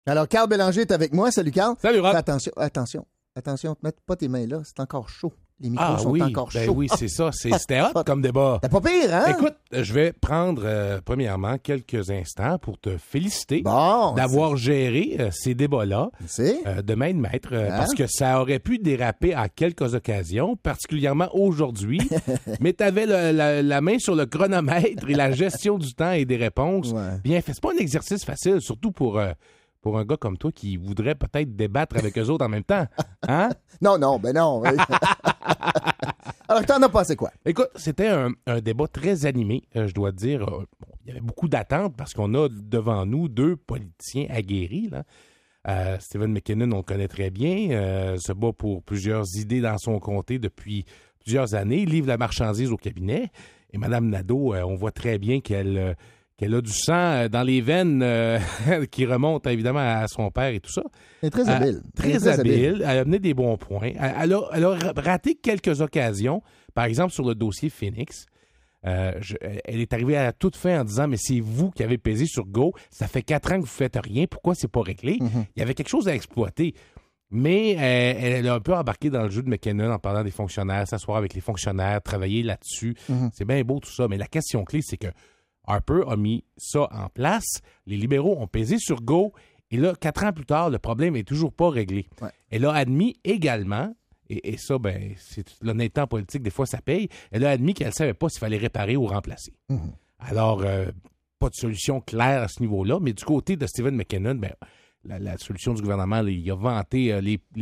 Alors, Carl Bélanger est avec moi. Salut, Carl. Salut, Rob. Attention, ne mets pas tes mains là. C'est encore chaud. Les micros sont encore chauds. Oui, c'est ça. C'était hot comme débat. T'as pas pire, hein? Écoute, je vais prendre, premièrement, quelques instants pour te féliciter d'avoir géré ces débats-là de main de maître, parce que ça aurait pu déraper à quelques occasions, particulièrement aujourd'hui, mais t'avais la main sur le chronomètre et la gestion du temps et des réponses. Ouais. Bien fait. C'est pas un exercice facile, surtout pour un gars comme toi qui voudrait peut-être débattre avec eux autres en même temps. Hein? Non. Alors, t'en as passé quoi? Écoute, c'était un débat très animé, je dois te dire. Il y avait beaucoup d'attentes parce qu'on a devant nous deux politiciens aguerris. Là. Stephen McKinnon, on le connaît très bien, se bat pour plusieurs idées dans son comté depuis plusieurs années, livre la marchandise au cabinet. Et Mme Nadeau, on voit très bien qu'elle a du sang dans les veines qui remonte évidemment à son père et tout ça. Elle est très habile. Très habile. Elle a amené des bons points. Elle a raté quelques occasions, par exemple sur le dossier Phoenix. Elle est arrivée à la toute fin en disant « Mais c'est vous qui avez pesé sur Go. Ça fait 4 ans que vous ne faites rien. Pourquoi c'est pas réglé? » Il y avait quelque chose à exploiter. Mais elle a un peu embarqué dans le jeu de McKinnon en parlant des fonctionnaires, s'asseoir avec les fonctionnaires, travailler là-dessus. C'est bien beau tout ça. Mais la question clé, c'est que Harper a mis ça en place. Les libéraux ont pesé sur Go. Et là, 4 ans plus tard, le problème n'est toujours pas réglé. Ouais. Elle a admis également, et ça, c'est l'honnêteté en politique, des fois, ça paye. Elle a admis qu'elle ne savait pas s'il fallait réparer ou remplacer. Alors, pas de solution claire à ce niveau-là. Mais du côté de Stephen McKinnon, la solution du gouvernement, il a vanté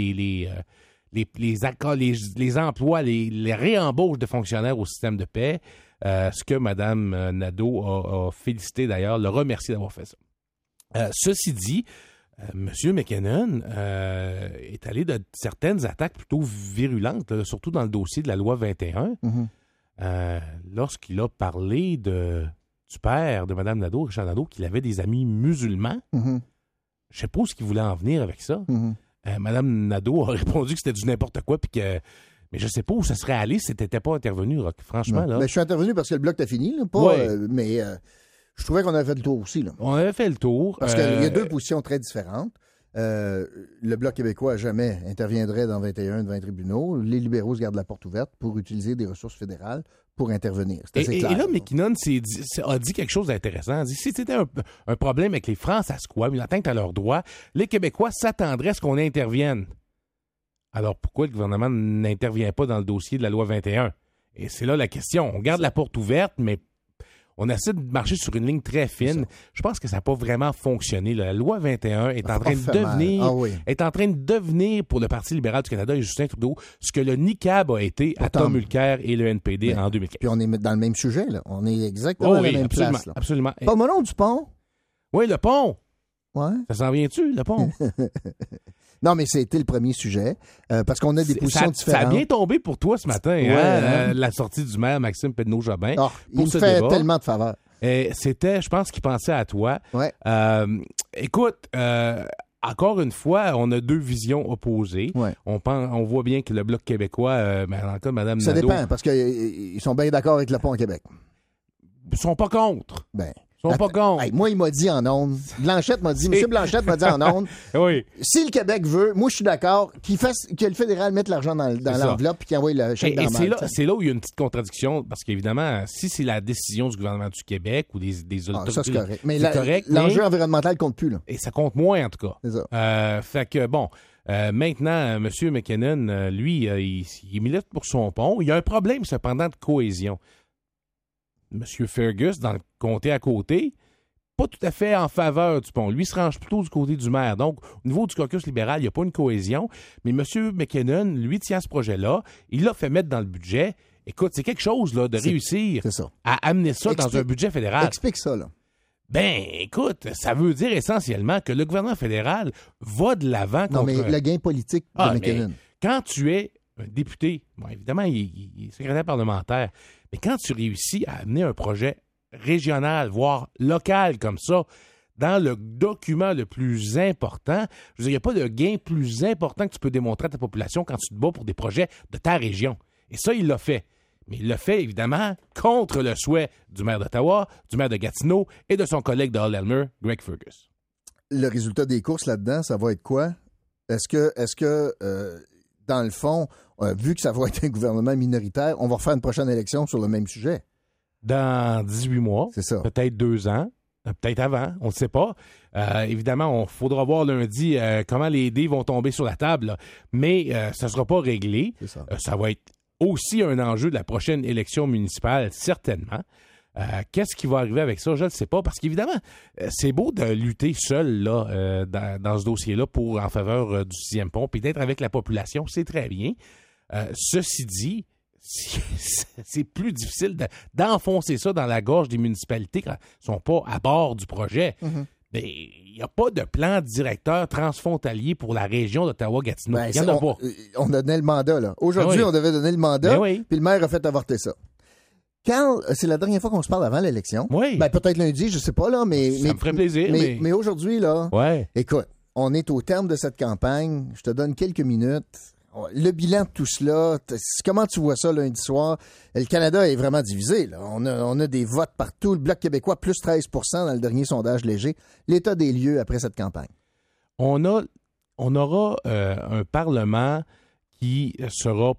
les emplois, les réembauches de fonctionnaires au système de paix. Ce que Mme Nadeau a félicité d'ailleurs, le remercié d'avoir fait ça. Ceci dit, M. McKinnon est allé de certaines attaques plutôt virulentes, là, surtout dans le dossier de la loi 21, lorsqu'il a parlé du père de Mme Nadeau, Richard Nadeau, qu'il avait des amis musulmans. Je ne sais pas où il voulait en venir avec ça. Mme Nadeau a répondu que c'était du n'importe quoi, puis que... Mais je ne sais pas où ça serait allé si tu n'étais pas intervenu, Rock. Franchement, là. Je suis intervenu parce que le bloc t'a fini, là, mais je trouvais qu'on avait fait le tour aussi. Là. On avait fait le tour. Parce qu'il y a deux positions très différentes. Le Bloc québécois jamais interviendrait dans 21 de 20 tribunaux. Les libéraux se gardent la porte ouverte pour utiliser des ressources fédérales pour intervenir. C'est assez clair. Et là, McKinnon a dit quelque chose d'intéressant. Il a dit, si c'était un problème avec les Francs-Asquois, une atteinte à leurs droits, les Québécois s'attendraient à ce qu'on intervienne. Alors, pourquoi le gouvernement n'intervient pas dans le dossier de la loi 21? Et c'est là la question. On garde la porte ouverte, mais on essaie de marcher sur une ligne très fine. Je pense que ça n'a pas vraiment fonctionné. La loi 21 est en train de devenir pour le Parti libéral du Canada et Justin Trudeau ce que le NICAB a été à Tom Mulcair et le NPD en 2015. Puis on est dans le même sujet, là. On est exactement à la même place. Là. Absolument. Parle-moi du pont. Oui, le pont. Ouais. Ça s'en vient-tu, le pont? Non, mais c'était le premier sujet, parce qu'on a des positions différentes. Ça a bien tombé pour toi ce matin, la sortie du maire Maxime Pedneau-Jobin. Il me fait tellement de faveur. C'était, je pense qu'il pensait à toi. Ouais. Écoute, encore une fois, on a deux visions opposées. Ouais. On voit bien que le Bloc québécois, dans le cas de Mme Nadeau... Ça dépend, parce qu'ils sont bien d'accord avec le pont au Québec. Ils sont pas contre. Ils sont pas contre. Hey, moi, il m'a dit en ondes. Blanchette m'a dit, M. Blanchette m'a dit en ondes. Oui. Si le Québec veut, moi, je suis d'accord que le fédéral mette l'argent dans l'enveloppe et qu'il envoie le chèque dans la main. C'est là où il y a une petite contradiction, parce qu'évidemment, si c'est la décision du gouvernement du Québec ou des autorités... ça, c'est correct. Mais l'enjeu environnemental compte plus, là. Et ça compte moins, en tout cas. C'est ça. Fait que, bon... maintenant, M. McKinnon, lui, il milite pour son pont. Il y a un problème, cependant, de cohésion. M. Fergus, dans le comté à côté, pas tout à fait en faveur du pont. Lui, il se range plutôt du côté du maire. Donc, au niveau du caucus libéral, il n'y a pas une cohésion. Mais M. McKinnon, lui, tient ce projet-là. Il l'a fait mettre dans le budget. Écoute, c'est quelque chose là, de réussir à amener ça dans un budget fédéral. Explique ça, là. Écoute, ça veut dire essentiellement que le gouvernement fédéral va de l'avant contre... Non, mais le gain politique de McKinnon. Quand tu es un député, bon, évidemment, il est secrétaire parlementaire, mais quand tu réussis à amener un projet régional, voire local comme ça, dans le document le plus important, je veux dire, il n'y a pas de gain plus important que tu peux démontrer à ta population quand tu te bats pour des projets de ta région. Et ça, il l'a fait. Mais il l'a fait, évidemment, contre le souhait du maire d'Ottawa, du maire de Gatineau et de son collègue de Hull-Elmer, Greg Fergus. le résultat des courses là-dedans, ça va être quoi? Est-ce que dans le fond, vu que ça va être un gouvernement minoritaire, on va refaire une prochaine élection sur le même sujet? Dans 18 mois, C'est ça. peut-être 2 ans, peut-être avant, on ne sait pas. Évidemment, il faudra voir lundi comment les dés vont tomber sur la table, là. Mais ça ne sera pas réglé. C'est ça. Ça va être aussi un enjeu de la prochaine élection municipale, certainement. Qu'est-ce qui va arriver avec ça? Je ne sais pas, parce qu'évidemment, c'est beau de lutter seul là, dans ce dossier-là en faveur du 6e pont, puis d'être avec la population, c'est très bien. Ceci dit, c'est plus difficile d'enfoncer ça dans la gorge des municipalités quand ils ne sont pas à bord du projet. Mm-hmm. Mais il n'y a pas de plan directeur transfrontalier pour la région d'Ottawa-Gatineau. Ben, Il n'y en a pas. On donnait le mandat, là. Aujourd'hui, Ben oui. on devait donner le mandat, Ben oui. puis le maire a fait avorter ça. Quand c'est la dernière fois qu'on se parle avant l'élection? Oui. Ben, peut-être lundi, je sais pas, là, mais... Ça me ferait plaisir, mais aujourd'hui, là, Ouais. écoute, on est au terme de cette campagne. Je te donne quelques minutes. Le bilan de tout cela, comment tu vois ça lundi soir? Le Canada est vraiment divisé, là. On a des votes partout. Le Bloc québécois, plus 13% dans le dernier sondage léger. L'état des lieux après cette campagne. On aura un Parlement qui sera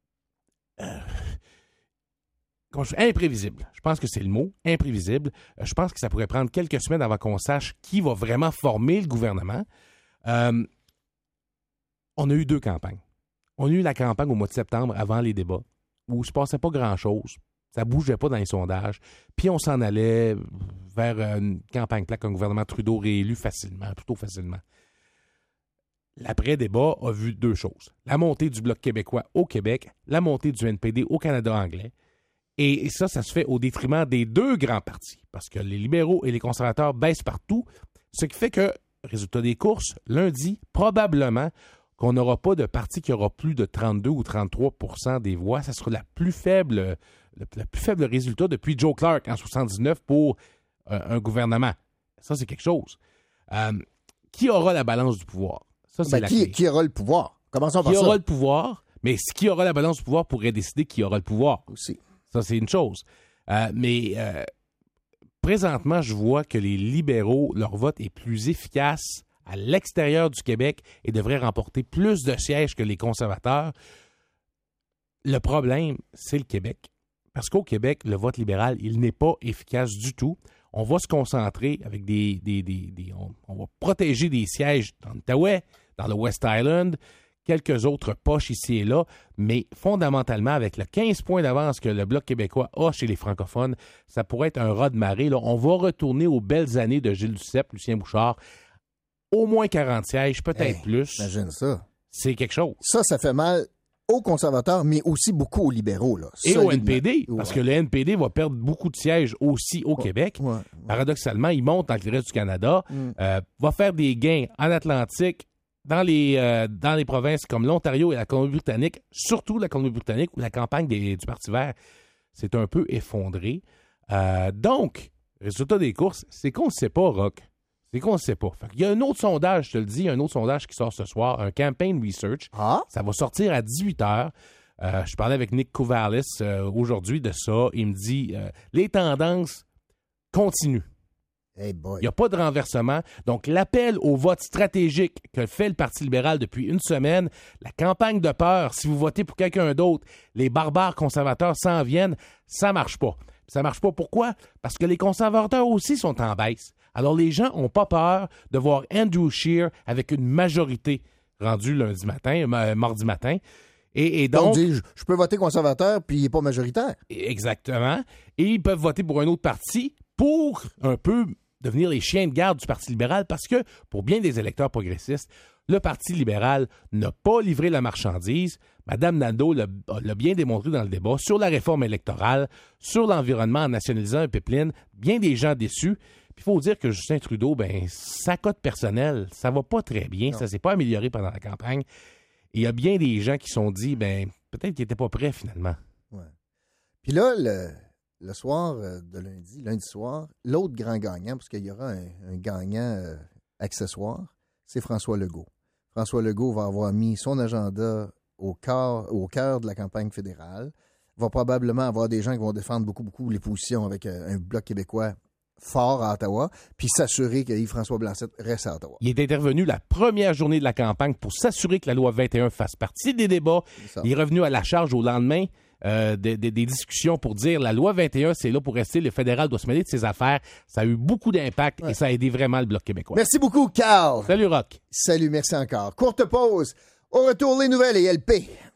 imprévisible. Je pense que c'est le mot, imprévisible. Je pense que ça pourrait prendre quelques semaines avant qu'on sache qui va vraiment former le gouvernement. On a eu 2 campagnes. On a eu la campagne au mois de septembre avant les débats, où il ne se passait pas grand-chose. Ça ne bougeait pas dans les sondages. Puis on s'en allait vers une campagne plate qu'un gouvernement Trudeau réélu facilement, plutôt facilement. L'après-débat a vu 2 choses. La montée du Bloc québécois au Québec, la montée du NPD au Canada anglais. Et ça se fait au détriment des 2 grands partis, parce que les libéraux et les conservateurs baissent partout, ce qui fait que, résultat des courses, lundi, probablement qu'on n'aura pas de parti qui aura plus de 32 ou 33% des voix. Ça sera le plus faible résultat depuis Joe Clark en 79 pour un gouvernement. Ça, c'est quelque chose. Qui aura la balance du pouvoir? Ça, c'est la clé. Qui aura le pouvoir? Commençons par ça. Qui aura le pouvoir, mais qui aura la balance du pouvoir pourrait décider qui aura le pouvoir. Aussi. Ça, c'est une chose. Mais présentement, je vois que les libéraux, leur vote est plus efficace à l'extérieur du Québec et devrait remporter plus de sièges que les conservateurs. Le problème, c'est le Québec. Parce qu'au Québec, le vote libéral, il n'est pas efficace du tout. On va se concentrer avec on va protéger des sièges dans l'Outaouais, dans le West Island, quelques autres poches ici et là, mais fondamentalement, avec le 15 points d'avance que le Bloc québécois a chez les francophones, ça pourrait être un raz de marée. Là. On va retourner aux belles années de Gilles Duceppe, Lucien Bouchard. Au moins 40 sièges, peut-être plus. Imagine ça. C'est quelque chose. Ça fait mal aux conservateurs, mais aussi beaucoup aux libéraux. Là. Et solidement. au NPD, parce que le NPD va perdre beaucoup de sièges aussi au Québec. Ouais. Paradoxalement, il monte dans le reste du Canada, va faire des gains en Atlantique, dans les provinces comme l'Ontario et la Colombie-Britannique, surtout la Colombie-Britannique où la campagne du Parti vert s'est un peu effondrée. Donc, résultat des courses, c'est qu'on ne sait pas, Rock. C'est qu'on ne sait pas. Il y a un autre sondage, je te le dis, un autre sondage qui sort ce soir, un Campaign Research. Ah? Ça va sortir à 18h. Je parlais avec Nick Kouvalis aujourd'hui de ça. Il me dit les tendances continuent. Hey boy. Il n'y a pas de renversement. Donc, l'appel au vote stratégique que fait le Parti libéral depuis une semaine, la campagne de peur, si vous votez pour quelqu'un d'autre, les barbares conservateurs s'en viennent, ça ne marche pas. Ça ne marche pas pourquoi? Parce que les conservateurs aussi sont en baisse. Alors, les gens n'ont pas peur de voir Andrew Scheer avec une majorité rendue mardi matin. Et donc, je peux voter conservateur, puis il n'est pas majoritaire. Exactement. Et ils peuvent voter pour un autre parti pour un peu devenir les chiens de garde du Parti libéral parce que, pour bien des électeurs progressistes, le Parti libéral n'a pas livré la marchandise. Mme Nadeau l'a bien démontré dans le débat sur la réforme électorale, sur l'environnement en nationalisant un pipeline. Bien des gens déçus. Puis il faut dire que Justin Trudeau, sa cote personnelle, ça va pas très bien. Non. Ça s'est pas amélioré pendant la campagne. Et il y a bien des gens qui se sont dit, peut-être qu'ils n'étaient pas prêts finalement. Ouais. Puis là, le soir de lundi soir, l'autre grand gagnant, parce qu'il y aura un gagnant accessoire, c'est François Legault. François Legault va avoir mis son agenda au cœur de la campagne fédérale. Va probablement avoir des gens qui vont défendre beaucoup les positions avec un Bloc québécois fort à Ottawa, puis s'assurer que Yves-François Blancette reste à Ottawa. Il est intervenu la première journée de la campagne pour s'assurer que la loi 21 fasse partie des débats. Il est revenu à la charge au lendemain des discussions pour dire la loi 21, c'est là pour rester. Le fédéral doit se mêler de ses affaires. Ça a eu beaucoup d'impact et ça a aidé vraiment le Bloc québécois. Merci beaucoup, Carl. Salut, Rock. Salut, merci encore. Courte pause. Au retour, les nouvelles et LP.